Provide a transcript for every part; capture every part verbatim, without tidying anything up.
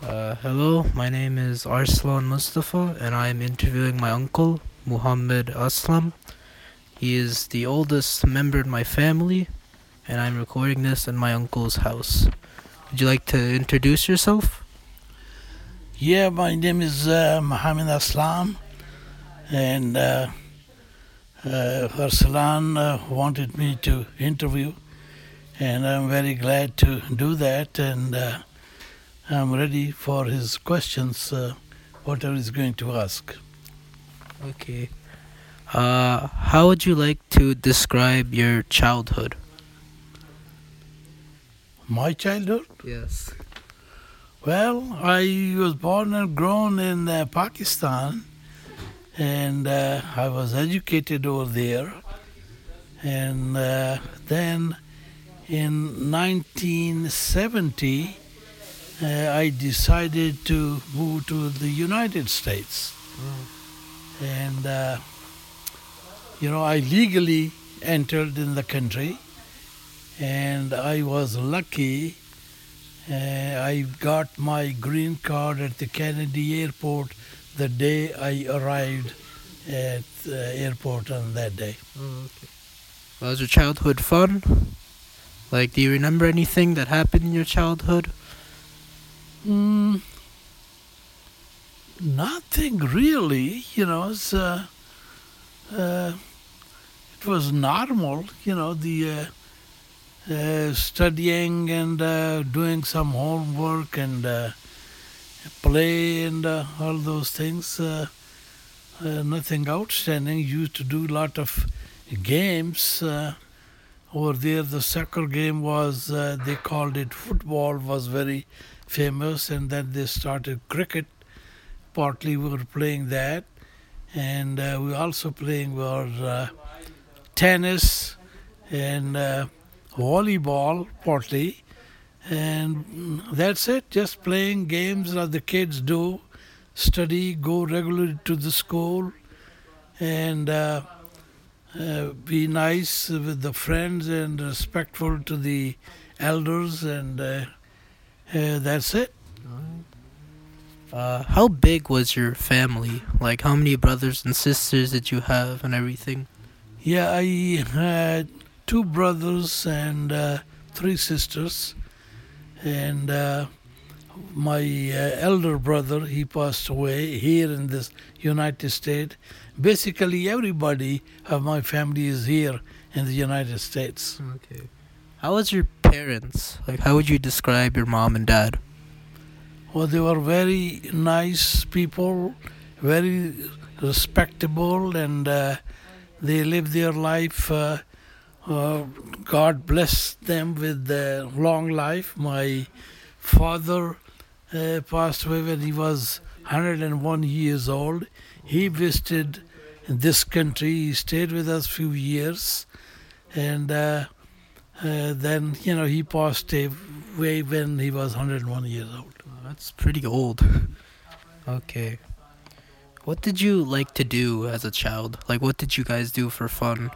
Uh, hello, my name is Arslan Mustafa, and I am interviewing my uncle, Muhammad Aslam. He is the oldest member in my family, and I'm recording this in my uncle's house. Would you like to introduce yourself? Yeah, my name is uh, Mohammed Aslam, and uh, uh, Arslan uh, wanted me to interview, and I'm very glad to do that, and uh, I'm ready for his questions, uh, whatever he's going to ask. Okay. Uh, how would you like to describe your childhood? My childhood? Yes. Well, I was born and grown in uh, Pakistan, and uh, I was educated over there, and uh, then in nineteen seventy, uh, I decided to move to the United States. And, uh, you know, I legally entered in the country, and I was lucky. Uh, I got my green card at the Kennedy airport the day I arrived at the airport on that day. Oh, okay. Was your childhood fun? Like, do you remember anything that happened in your childhood? Mm, nothing really, you know. It's, uh, uh, it was normal, you know, the uh, uh, studying and uh, doing some homework and uh, play and uh, all those things. Uh, uh, nothing outstanding. Used to do a lot of games. Uh, over there, the soccer game was, uh, they called it football, was very famous, and then they started cricket. Partly we were playing that, and uh, we also playing were uh, tennis and uh, volleyball partly, and that's it. Just playing games that the kids do, study, go regularly to the school, and uh, uh, be nice with the friends and respectful to the elders, and uh, uh, that's it. Uh, how big was your family? Like, how many brothers and sisters did you have and everything? Yeah, I had two brothers and uh, three sisters, and uh, my uh, elder brother, he passed away here in this United States. Basically, everybody of my family is here in the United States. Okay. How was your parents? Like, how would you describe your mom and dad? Well, they were very nice people, very respectable, and uh, they lived their life. Uh, uh, God bless them with a long life. My father uh, passed away when he was one hundred one years old. He visited this country. He stayed with us a few years, and uh, uh, then you know he passed away when he was one hundred one years old. Oh, that's pretty old. Okay. What did you like to do as a child? Like, what did you guys do for fun?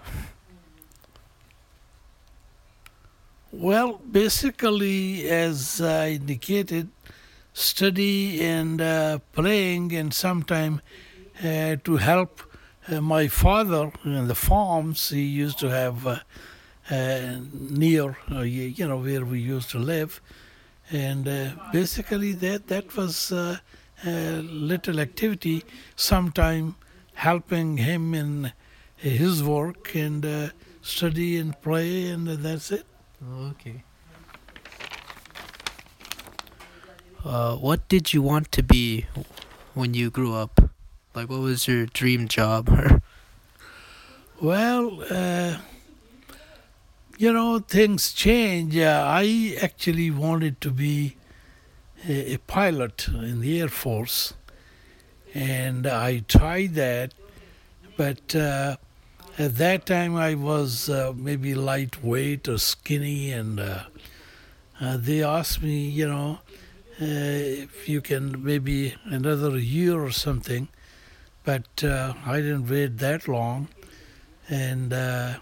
Well, basically, as I indicated, study and uh, playing, and sometime uh, to help uh, my father in the farms. He used to have uh, uh, near, uh, you know, where we used to live, and uh, basically that that was uh, a little activity. Sometime helping him in his work and uh, study and play, and that's it. Okay. Uh, what did you want to be when you grew up? Like, what was your dream job? Well, uh, you know, things change. Uh, I actually wanted to be a, a pilot in the Air Force, and I tried that, but uh, at that time I was uh, maybe lightweight or skinny, and uh, uh, they asked me, you know, uh, if you can maybe another year or something, but uh, I didn't wait that long, and uh,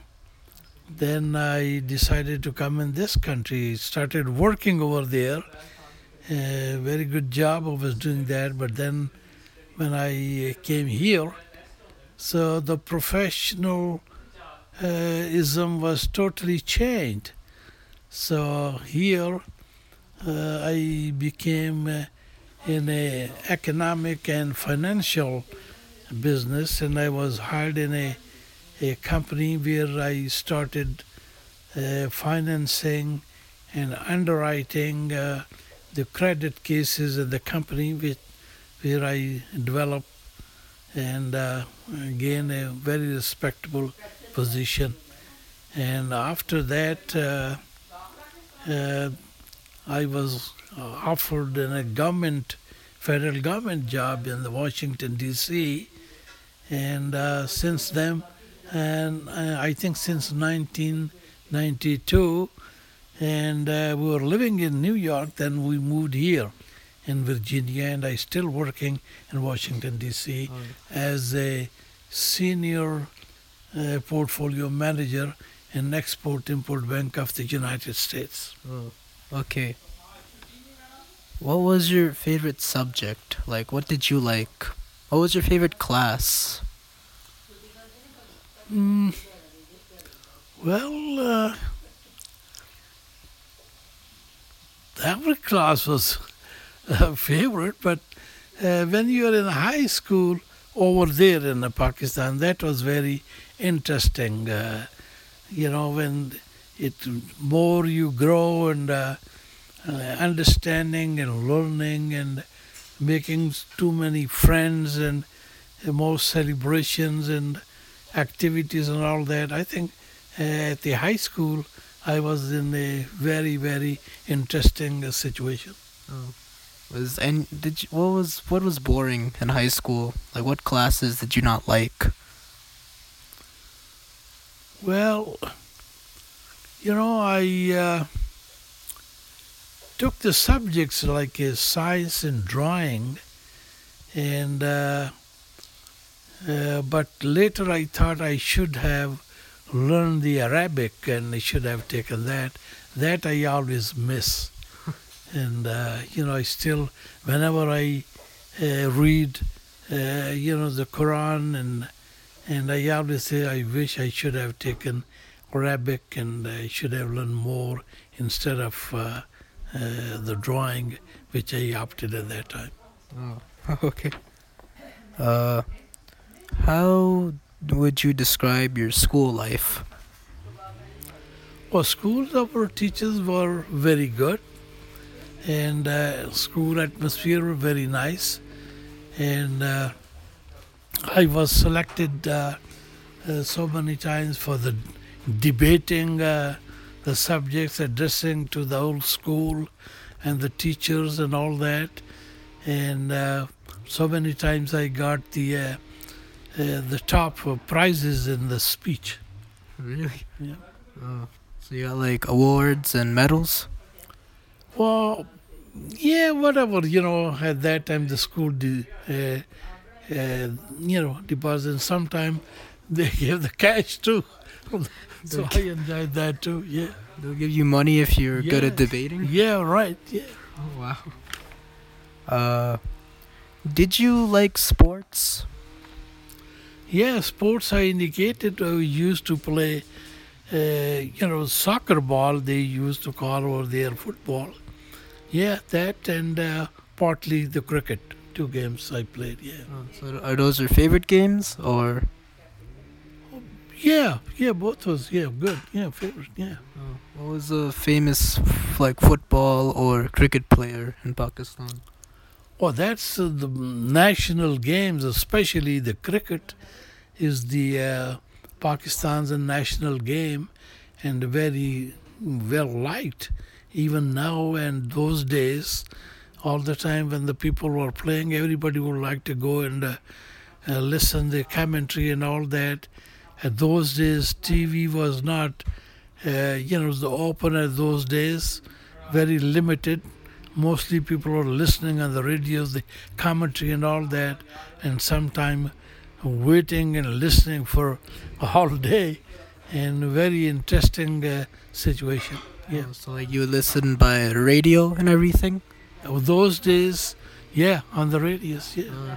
then I decided to come in this country, started working over there, a very good job. I was doing that, but then when I came here, so the professional uh, ism was totally changed. So here uh, I became uh, in a economic and financial business, and I was hired in a, a company where I started uh, financing and underwriting uh, the credit cases in the company with, where I developed and uh, gained a very respectable position. And after that, uh, uh, I was uh, offered in a government, federal government job in the Washington D C. And uh, since then, and uh, I think since nineteen ninety-two, and uh, we were living in New York. Then we moved here in Virginia, and I still working in Washington D C. Oh, as a senior uh, portfolio manager in Export Import Bank of the United States. oh, okay. What was your favorite subject? Like, what did you like? What was your favorite class? Mm, well, uh, every class was a favorite, but uh, when you are in high school over there in uh, Pakistan, that was very interesting. Uh, you know, when it more you grow and uh, uh, understanding and learning and making too many friends and uh, more celebrations and activities and all that. I think uh, at the high school I was in a very very interesting uh, situation. Oh. Was and did you, what was what was boring in high school? Like, what classes did you not like? Well, you know, I uh, took the subjects like uh, science and drawing, and uh, uh, but later I thought I should have learned the Arabic and I should have taken that. That I always miss. And uh, you know, I still, whenever I uh, read, uh, you know, the Quran, and and I always say I wish I should have taken Arabic and I should have learned more instead of uh, uh, the drawing, which I opted at that time. Oh, okay. Uh, how would you describe your school life? Well, schools, our teachers were very good, and uh, school atmosphere were very nice, and uh, I was selected uh, uh, so many times for the debating uh, the subjects, addressing to the whole school and the teachers and all that, and uh, so many times I got the uh, uh, the top uh, prizes in the speech. Really? Yeah. Oh, so you got like awards and medals? Well, yeah, whatever, you know, at that time the school did, uh, uh, you know, deposit. Sometime they gave the cash too. So I enjoyed that too, yeah. They'll give you money if you're good at Yeah. debating? Yeah, right, yeah. Oh, wow. Uh, did you like sports? Yeah, sports I indicated, uh, we used to play, uh, you know, soccer ball, they used to call over there football. Yeah, that and uh, partly the cricket, two games I played, yeah. Oh, so are those your favorite games, or? Yeah, yeah, both was, yeah, good, yeah, favorite, yeah. Oh, what was a famous f- like football or cricket player in Pakistan? Oh, that's uh, the national games, especially the cricket, is the uh, Pakistan's national game and very well liked. Even now and those days, all the time when the people were playing, everybody would like to go and uh, uh, listen the commentary and all that. At those days, T V was not, uh, you know, the open at those days, very limited. Mostly people were listening on the radios, the commentary and all that, and sometime waiting and listening for a whole day, and very interesting uh, situation. Yeah. Oh, so like you would listen by radio and everything? Those days, yeah, on the radios, yeah.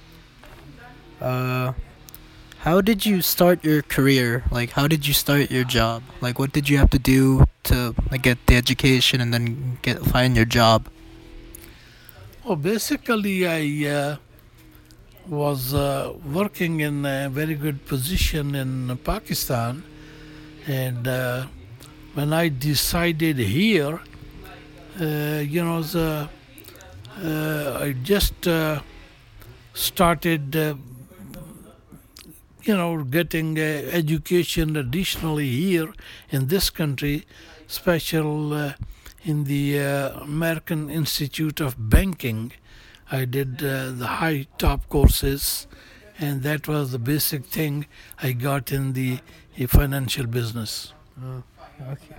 Uh, how did you start your career? Like, how did you start your job? Like, what did you have to do to like get the education and then get find your job? Well, basically, I uh, was uh, working in a very good position in Pakistan, and uh, when I decided here, uh, you know, the, uh, I just uh, started, uh, you know, getting uh, education additionally here in this country, special uh, in the uh, American Institute of Banking. I did uh, the high top courses, and that was the basic thing I got in the uh, financial business. Okay.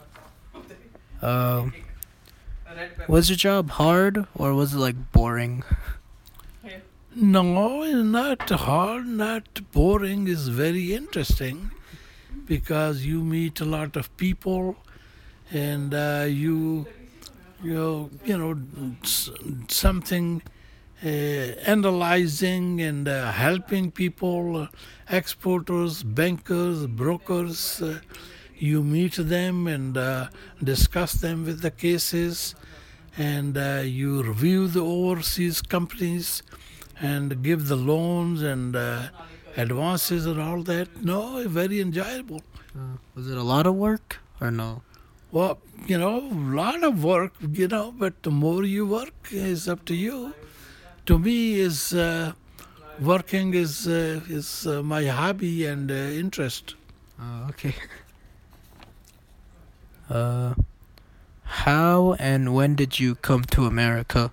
Um, was your job hard or was it like boring? No, it's not hard, not boring. It's very interesting because you meet a lot of people, and uh, you you you know s- something uh, analyzing and uh, helping people, uh, exporters, bankers, brokers. Uh, you meet them and uh, discuss them with the cases, and uh, you review the overseas companies and give the loans and uh, advances and all that. No, very enjoyable. Uh, was it a lot of work or no? Well, you know, a lot of work, you know, but the more you work is up to you. To me, is uh, working is uh, is uh, my hobby and uh, interest. Uh, okay. Uh, how and when did you come to America?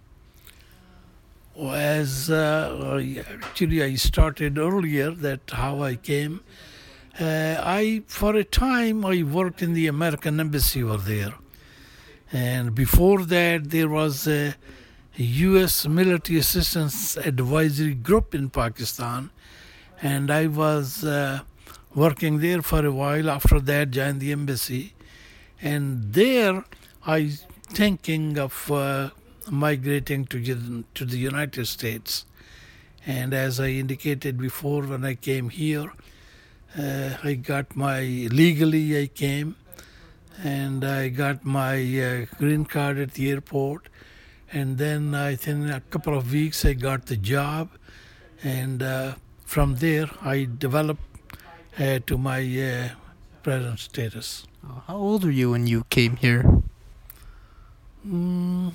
As uh, actually I started earlier, that how I came. Uh, I for a time I worked in the American embassy over there, and before that there was a U S Military Assistance Advisory Group in Pakistan, and I was uh, working there for a while. After that, joined the embassy, and there I thinking of uh, migrating to the- to the United States. And as I indicated before, when I came here, uh, I got my legally I came, and I got my uh, green card at the airport, and then I think in a couple of weeks I got the job, and uh, from there I developed uh, to my uh, present status. Uh, how old were you when you came here? Mm,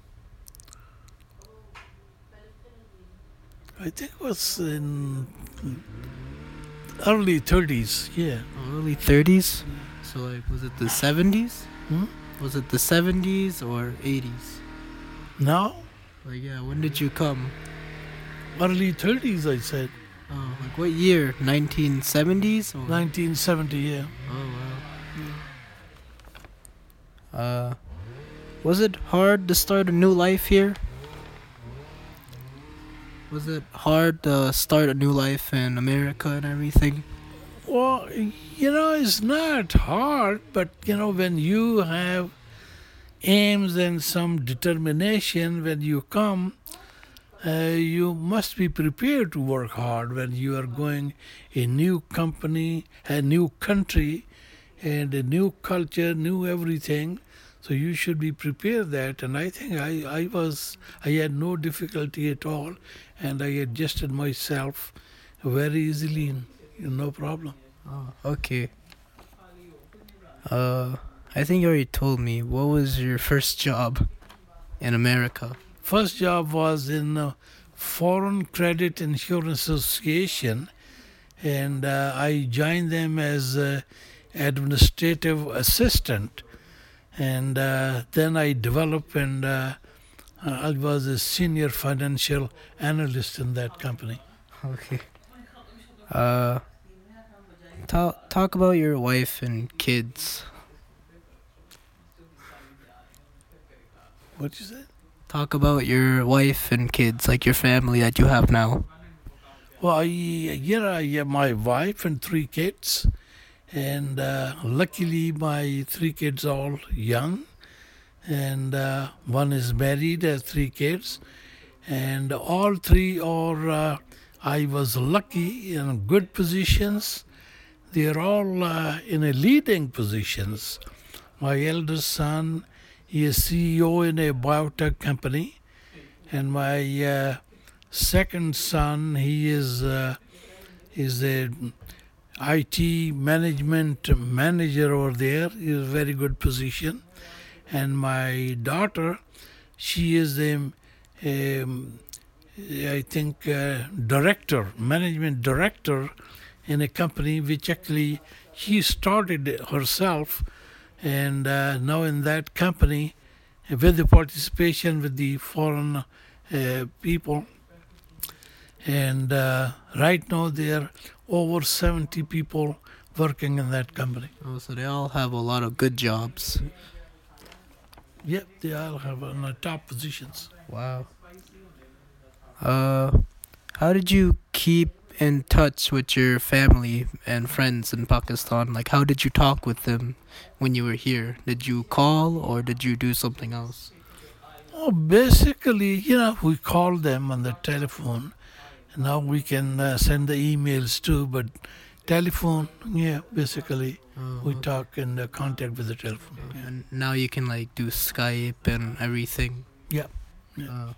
I think it was in early thirties. Yeah. Early thirties? So, like, was it the seventies? Hmm? Was it the seventies or eighties? Now, Like, yeah, when did you come? early thirties, I said. Oh, like what year? nineteen seventies? Or? nineteen seventy, yeah. Oh, wow. Uh, was it hard to start a new life here? Was it hard to start a new life in America and everything? Well, you know, it's not hard, but, you know, when you have aims and some determination, when you come, uh, you must be prepared to work hard when you are going a new company, a new country, and a new culture, new everything. So you should be prepared that. And I think I, I was, I had no difficulty at all, and I adjusted myself very easily, no problem. Oh, okay. Uh, I think you already told me. What was your first job in America? First job was in uh, Foreign Credit Insurance Association, and uh, I joined them as uh, administrative assistant, and uh, then I developed, and uh, I was a senior financial analyst in that company. Okay. Uh, talk talk about your wife and kids. What you said? Talk about your wife and kids, like your family that you have now. Well, I, yeah, I have my wife and three kids, and uh, luckily my three kids all young, and uh, one is married, has three kids, and all three are. Uh, I was lucky in good positions. They are all uh, in a leading positions. My eldest son, he is C E O in a biotech company, and my uh, second son, he is uh, is a I T management manager over there. He is a very good position. And my daughter, she is a, a I think, uh, director, management director in a company which actually she started herself, and uh, now in that company, with the participation with the foreign uh, people, and uh, right now there are over seventy people working in that company. Oh, so they all have a lot of good jobs. Yep, they all have on uh, top positions. Wow. Uh, how did you keep in touch with your family and friends in Pakistan? Like, how did you talk with them when you were here? Did you call or did you do something else? Oh, basically, you know, we call them on the telephone. Now we can uh, send the emails too, but telephone, yeah, basically Oh, we okay. talk and uh, contact with the telephone. Yeah. And now you can like do Skype and everything. Yeah, yeah. Uh,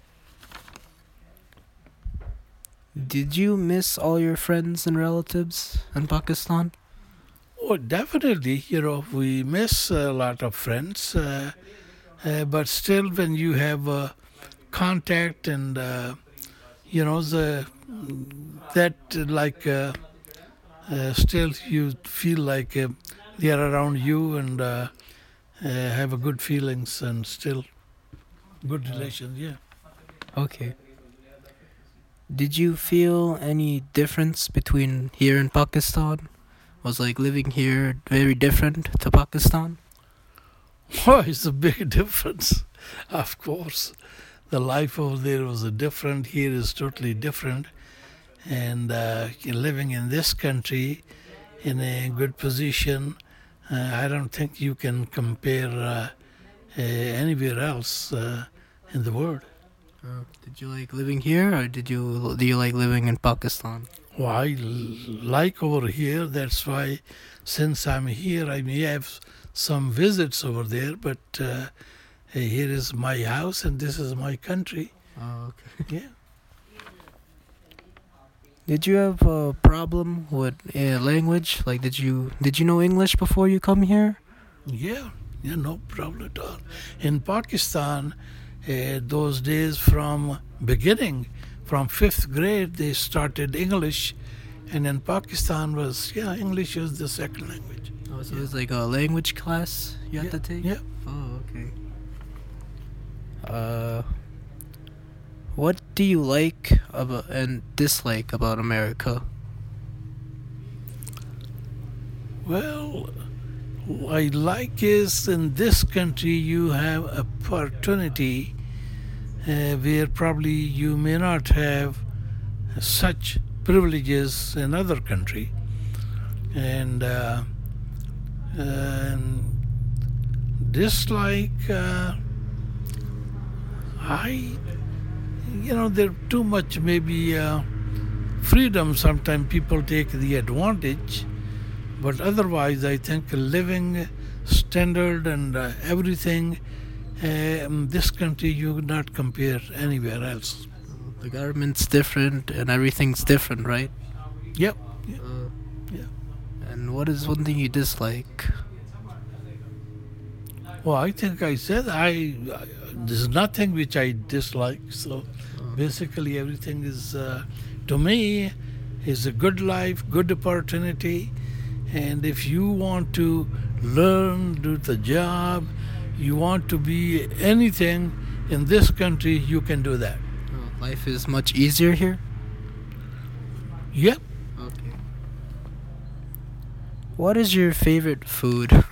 did you miss all your friends and relatives in Pakistan? Oh, definitely, you know, we miss a lot of friends, uh, uh, but still, when you have uh, contact and uh, you know the that uh, like uh, uh, still you feel like uh, they are around you and uh, uh, have a good feelings and still good relations. Yeah. Okay. Did you feel any difference between here and Pakistan? Was like living here very different to Pakistan? Oh, it's a big difference, of course. The life over there was a different. Here is totally different. And uh, living in this country in a good position, uh, I don't think you can compare uh, uh, anywhere else uh, in the world. Uh, did you like living here, or did you do you like living in Pakistan? Well, I l- like over here. That's why, since I'm here, I may have some visits over there. But uh, here is my house, and this is my country. Oh, okay. Yeah. Did you have a problem with uh, language? Like, did you did you know English before you come here? Yeah, yeah, no problem at all. In Pakistan, uh, those days from beginning, from fifth grade, they started English, and in Pakistan was yeah, English is the second language. Oh, so it was like a language class you had Yeah, to take? yeah. Oh, okay. Uh, what do you like about and dislike about America? Well, what I like is in this country you have opportunity uh, where probably you may not have such privileges in other country, and, uh, and dislike. Uh, I, you know, there too much maybe uh, freedom. Sometimes people take the advantage. But otherwise, I think living standard and uh, everything, uh, in this country you would not compare anywhere else. The government's different and everything's different, right? Yep. Uh, Yeah. and what is one thing you dislike? Well, I think I said I, I there's nothing which I dislike. So basically, everything is uh, to me is a good life, good opportunity. And if you want to learn, do the job, you want to be anything in this country, you can do that. Oh, life is much easier here? Yep. Okay. What is your favorite food?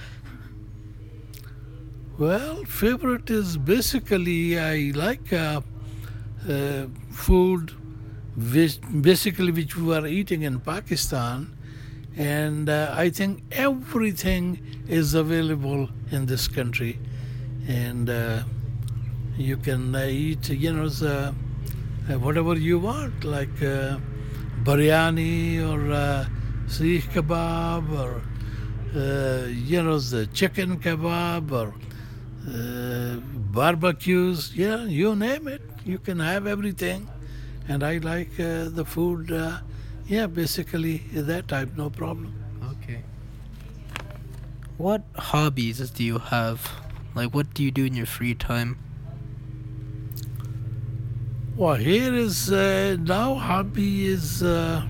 Well, favorite is basically I like uh, uh, food, which basically which we are eating in Pakistan. And uh, I think everything is available in this country. and uh, you can uh, eat, you know, the, uh, whatever you want, like uh, biryani or uh, seekh kebab or uh, you know, the chicken kebab or uh, barbecues. Yeah, you name it, you can have everything. And I like uh, the food. Uh, yeah, basically that type, no problem. Okay. What hobbies do you have? Like, what do you do in your free time? Well, here is uh, now hobby is uh,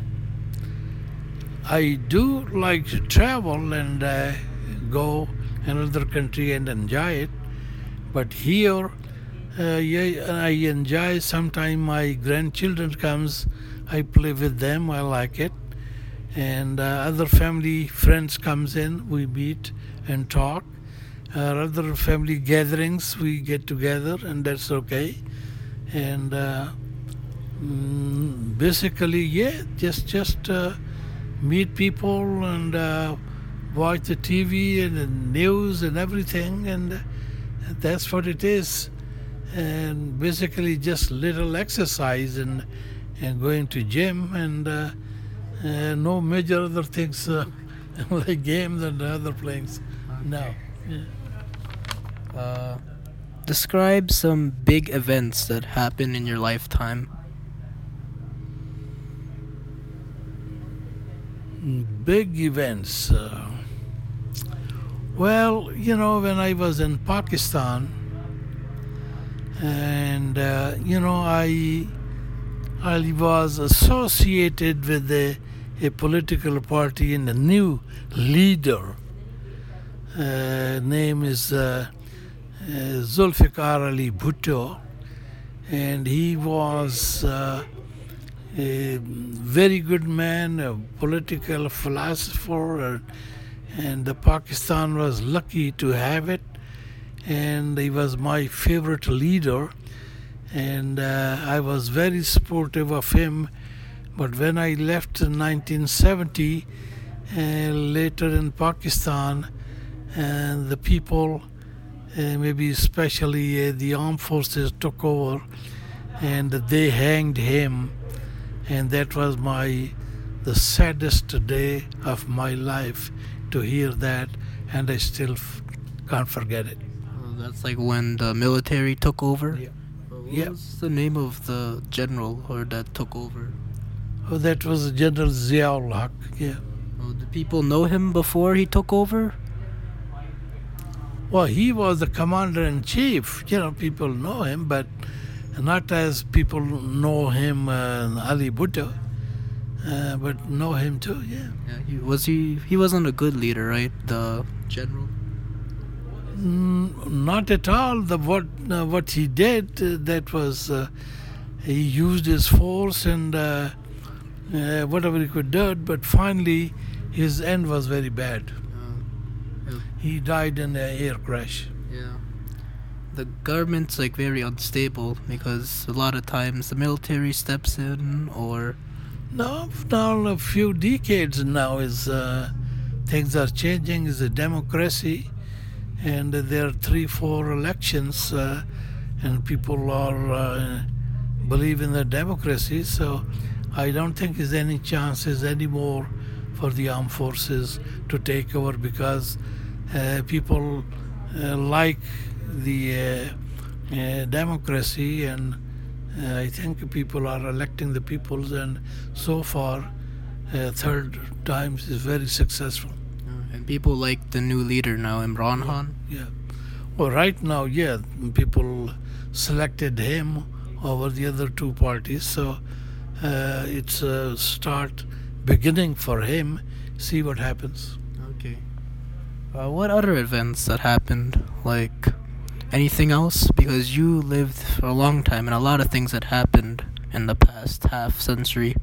I do like to travel and uh, go another country and enjoy it. But here, uh, yeah, I enjoy. Sometime my grandchildren comes, I play with them. I like it, and uh, other family friends comes in. We meet and talk. Uh, other family gatherings, we get together, and that's okay. And uh, mm, basically, yeah, just just uh, meet people and uh, watch the T V and the news and everything, and uh, that's what it is. And basically, just little exercise and and going to gym and uh, uh, no major other things uh, like games and other things. No. Yeah. Uh, describe some big events that happened in your lifetime. Big events. Uh, well, you know, when I was in Pakistan, and uh, you know, I I was associated with a, a political party and a new leader. Uh, name is uh, uh, Zulfikar Ali Bhutto, and he was uh, a very good man, a political philosopher, and the Pakistan was lucky to have it. And he was my favorite leader, and uh, I was very supportive of him. But when I left in nineteen seventy, uh, later in Pakistan, and the people, uh, maybe especially uh, the armed forces, took over, and they hanged him, and that was my the saddest day of my life to hear that, and I still f- can't forget it. Oh, that's like when the military took over? Yeah. What Yeah. was the name of the general or that took over? Oh, that was General Ziaul Haq. Yeah. Oh, did people know him before he took over? Well, he was the commander in chief. You know, people know him, but not as people know him, uh, Ali Bhutto, uh, but know him too. Yeah. Yeah, he was he he wasn't a good leader, right? The general. Mm, not at all. The what uh, what he did, uh, that was uh, he used his force and uh, uh, whatever he could do, but finally his end was very bad. Uh, He died in an air crash. yeah. The government's like very unstable because a lot of times the military steps in or No, now a few decades now is uh, things are changing. Is a democracy, and there are three, four elections, uh, and people are uh, believe in the democracy. So I don't think there's any chances anymore for the armed forces to take over because uh, people uh, like the uh, uh, democracy, and uh, I think people are electing the peoples, and so far uh, third times is very successful. uh, and people like the new leader now, Imran Khan. Yeah. Well, right now, yeah, people selected him over the other two parties, so uh, it's a start beginning for him. See what happens. Okay. Uh, what other events that happened? Like anything else? Because you lived for a long time and a lot of things that happened in the past half century.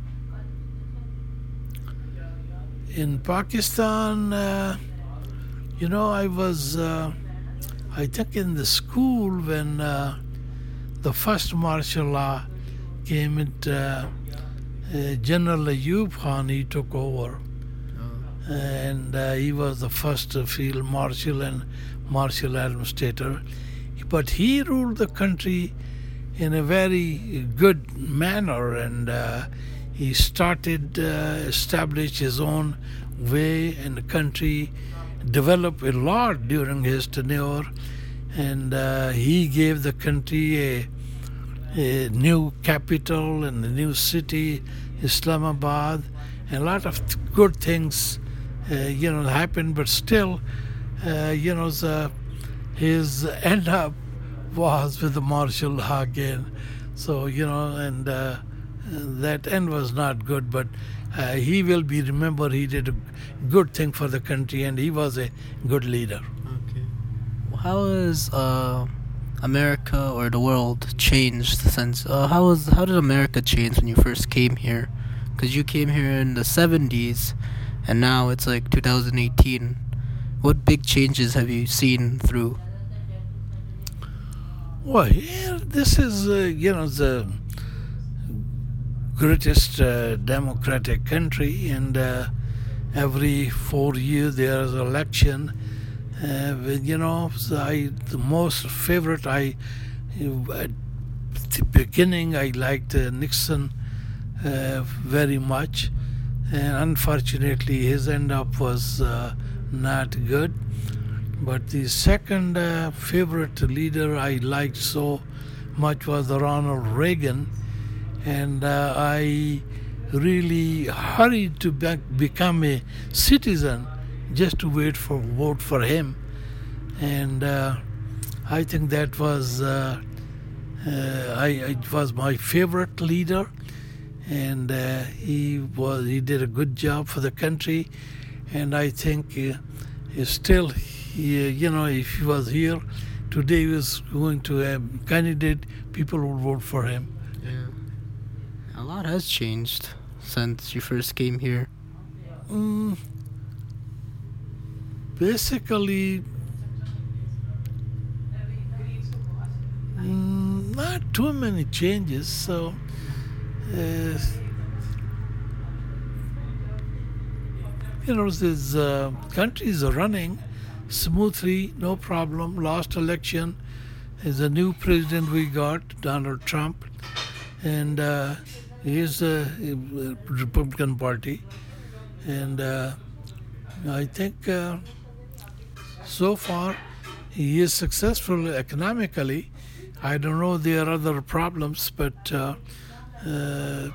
In Pakistan, uh, you know, I was, uh, I think, in the school when uh, the first martial law came. It uh, uh, General Ayub Khan, he took over, and uh, he was the first field marshal. And martial administrator, but he ruled the country in a very good manner, and uh, he started uh, establish his own way in the country, developed a lot during his tenure, and uh, he gave the country a, a new capital and a new city, Islamabad, and a lot of th- good things, uh, you know, happened. But still, uh, you know, the, his end up was with the martial law again. So you know, and uh, that end was not good. But uh, he will be remembered. He did a good thing for the country, and he was a good leader. Okay. How has uh, America or the world changed since? Uh, how was how did America change when you first came here? Because you came here in the seventies, and now it's like two thousand eighteen. What big changes have you seen through? Well, yeah, this is uh, you know the greatest uh, democratic country, and uh, every four years there is election. Uh, with, you know, so I the most favorite I at the beginning I liked uh, Nixon uh, very much, and unfortunately his end up was uh, not good. But the second uh, favorite leader I liked so much was Ronald Reagan, and uh, I really hurried to be- become a citizen just to wait for vote for him, and uh, I think that was uh, uh, I it was my favorite leader, and uh, he was he did a good job for the country, and I think uh, he still he, you know if he was here today, he was going to a candidate, people would vote for him. Yeah. A lot has changed since you first came here. Mm, basically, mm, not too many changes. So, uh, you know, these uh, countries are running smoothly, no problem. Last election is a new president we got, Donald Trump, and uh, he is a, a Republican Party, and uh, I think uh, so far he is successful economically. I don't know there are other problems, but uh, uh,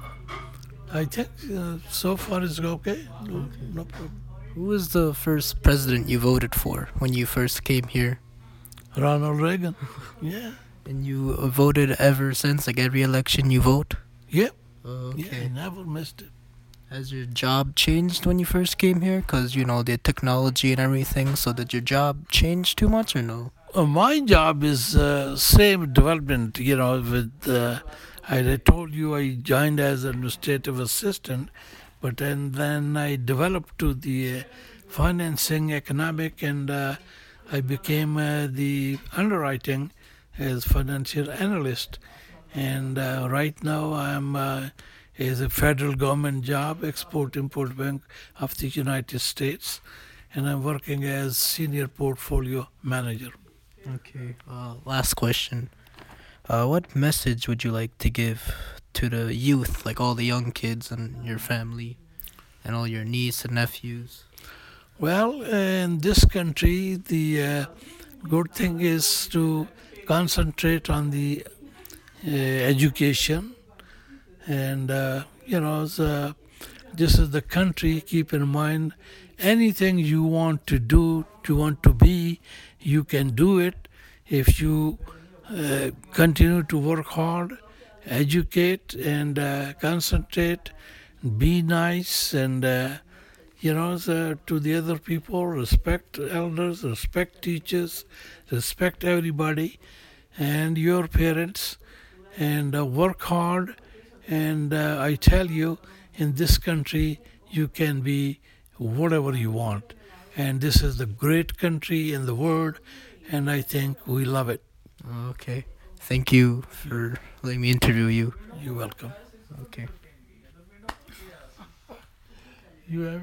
I think uh, so far it's okay. No, no problem. Who was the first president you voted for when you first came here? Ronald Reagan. Yeah. And you uh, voted ever since? Like every election you vote? Yeah. Oh, Yeah. I okay. never missed it. Has your job changed when you first came here? Because, you know, the technology and everything. So did your job change too much or no? Uh, my job is uh, same development. You know, with uh, I I told you I joined as administrative assistant, but then then I developed to the uh, financing, economic, and uh, I became uh, the underwriting as financial analyst. And uh, right now I'm uh, is a federal government job, Export Import Bank of the United States, and I'm working as senior portfolio manager. Okay. Uh, last question. Uh, what message would you like to give to the youth, like all the young kids and your family and all your nieces and nephews? Well, in this country, the uh, good thing is to concentrate on the uh, education, and uh, you know, the, this is the country. Keep in mind, anything you want to do, you want to be, you can do it if you uh, continue to work hard, educate, and uh, concentrate, be nice, and uh, you know, the, to the other people, respect elders, respect teachers, respect everybody, and your parents, and uh, work hard. And uh, I tell you, in this country, you can be whatever you want. And this is the great country in the world, and I think we love it. Okay. Thank you for letting me interview you. You're welcome. Okay. You have